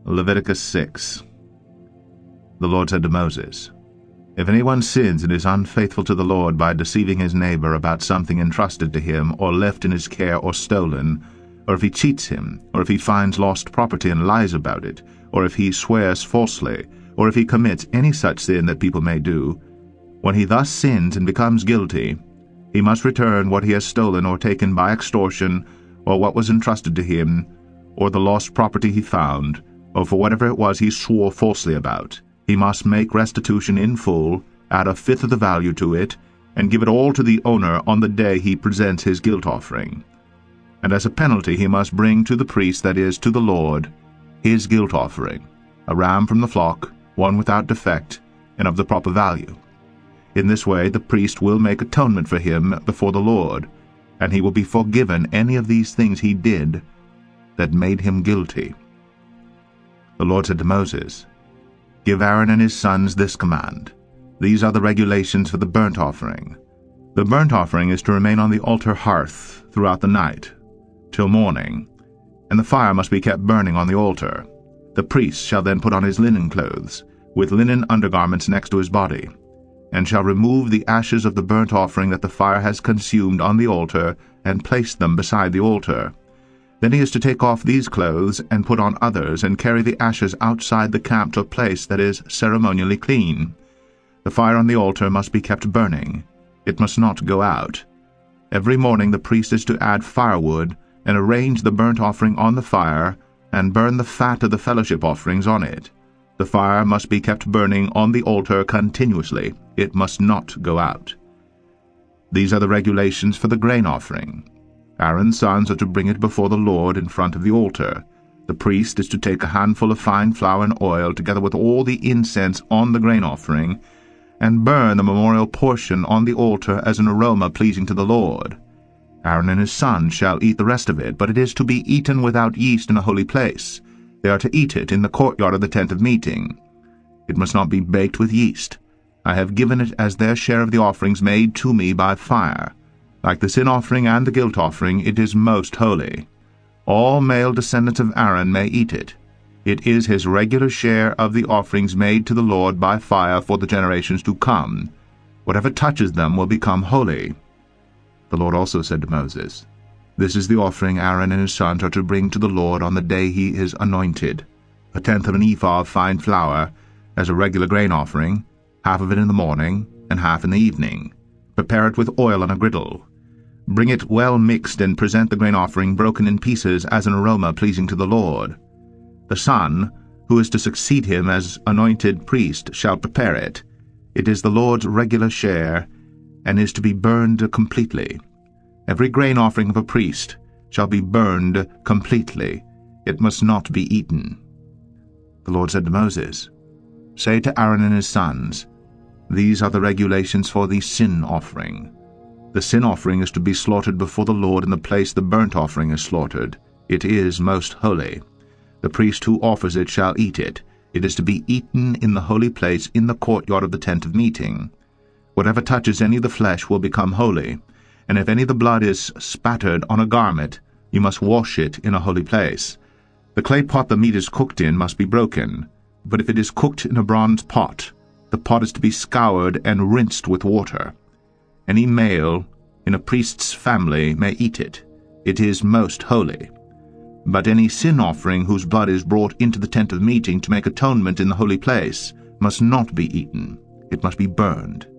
Leviticus 6. The Lord said to Moses, If anyone sins and is unfaithful to the Lord by deceiving his neighbor about something entrusted to him or left in his care or stolen, or if he cheats him, or if he finds lost property and lies about it, or if he swears falsely, or if he commits any such sin that people may do, when he thus sins and becomes guilty, he must return what he has stolen or taken by extortion, or what was entrusted to him, or the lost property he found, or for whatever it was he swore falsely about. He must make restitution in full, add a fifth of the value to it, and give it all to the owner on the day he presents his guilt offering. And as a penalty he must bring to the priest, that is, to the Lord, his guilt offering, a ram from the flock, one without defect, and of the proper value. In this way the priest will make atonement for him before the Lord, and he will be forgiven any of these things he did that made him guilty. The Lord said to Moses, Give Aaron and his sons this command. These are the regulations for the burnt offering. The burnt offering is to remain on the altar hearth throughout the night, till morning, and the fire must be kept burning on the altar. The priest shall then put on his linen clothes, with linen undergarments next to his body, and shall remove the ashes of the burnt offering that the fire has consumed on the altar, and place them beside the altar. Then he is to take off these clothes and put on others, and carry the ashes outside the camp to a place that is ceremonially clean. The fire on the altar must be kept burning. It must not go out. Every morning the priest is to add firewood, and arrange the burnt offering on the fire, and burn the fat of the fellowship offerings on it. The fire must be kept burning on the altar continuously. It must not go out. These are the regulations for the grain offering. Aaron's sons are to bring it before the Lord in front of the altar. The priest is to take a handful of fine flour and oil, together with all the incense on the grain offering, and burn the memorial portion on the altar as an aroma pleasing to the Lord. Aaron and his sons shall eat the rest of it, but it is to be eaten without yeast in a holy place. They are to eat it in the courtyard of the tent of meeting. It must not be baked with yeast. I have given it as their share of the offerings made to me by fire. Like the sin offering and the guilt offering, it is most holy. All male descendants of Aaron may eat it. It is his regular share of the offerings made to the Lord by fire for the generations to come. Whatever touches them will become holy. The Lord also said to Moses, This is the offering Aaron and his sons are to bring to the Lord on the day he is anointed: a tenth of an ephah of fine flour, as a regular grain offering, half of it in the morning, and half in the evening. Prepare it with oil on a griddle. Bring it well mixed, and present the grain offering broken in pieces as an aroma pleasing to the Lord. The son, who is to succeed him as anointed priest, shall prepare it. It is the Lord's regular share, and is to be burned completely. Every grain offering of a priest shall be burned completely. It must not be eaten. The Lord said to Moses, Say to Aaron and his sons, These are the regulations for the sin offering. The sin offering is to be slaughtered before the Lord in the place the burnt offering is slaughtered. It is most holy. The priest who offers it shall eat it. It is to be eaten in the holy place in the courtyard of the tent of meeting. Whatever touches any of the flesh will become holy, and if any of the blood is spattered on a garment, you must wash it in a holy place. The clay pot the meat is cooked in must be broken, but if it is cooked in a bronze pot, the pot is to be scoured and rinsed with water. Any male in a priest's family may eat it. It is most holy. But any sin offering whose blood is brought into the tent of meeting to make atonement in the holy place must not be eaten. It must be burned.